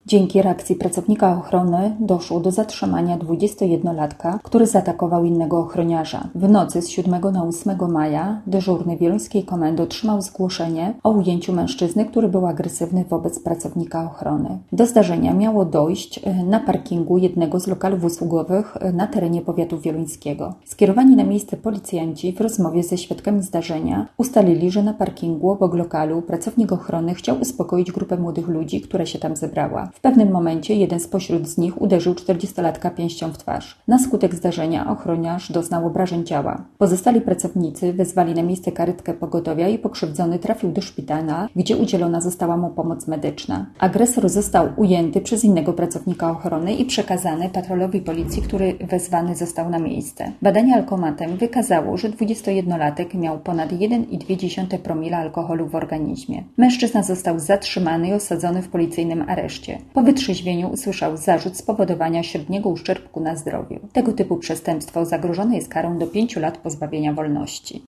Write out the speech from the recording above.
Dzięki reakcji pracownika ochrony doszło do zatrzymania 21-latka, który zaatakował innego ochroniarza. W nocy z 7 na 8 maja dyżurny wieluńskiej komendy otrzymał zgłoszenie o ujęciu mężczyzny, który był agresywny wobec pracownika ochrony. Do zdarzenia miało dojść na parkingu jednego z lokalów usługowych na terenie powiatu wieluńskiego. Skierowani na miejsce policjanci w rozmowie ze świadkami zdarzenia ustalili, że na parkingu obok lokalu pracownik ochrony chciał uspokoić grupę młodych ludzi, która się tam zebrała. W pewnym momencie jeden spośród z nich uderzył 40-latka pięścią w twarz. Na skutek zdarzenia ochroniarz doznał obrażeń ciała. Pozostali pracownicy wezwali na miejsce karetkę pogotowia i pokrzywdzony trafił do szpitala, gdzie udzielona została mu pomoc medyczna. Agresor został ujęty przez innego pracownika ochrony i przekazany patrolowi policji, który wezwany został na miejsce. Badanie alkomatem wykazało, że 21-latek miał ponad 1,2 promila alkoholu w organizmie. Mężczyzna został zatrzymany i osadzony w policyjnym areszcie. Po wytrzeźwieniu usłyszał zarzut spowodowania średniego uszczerbku na zdrowiu. Tego typu przestępstwo zagrożone jest karą do 5 lat pozbawienia wolności.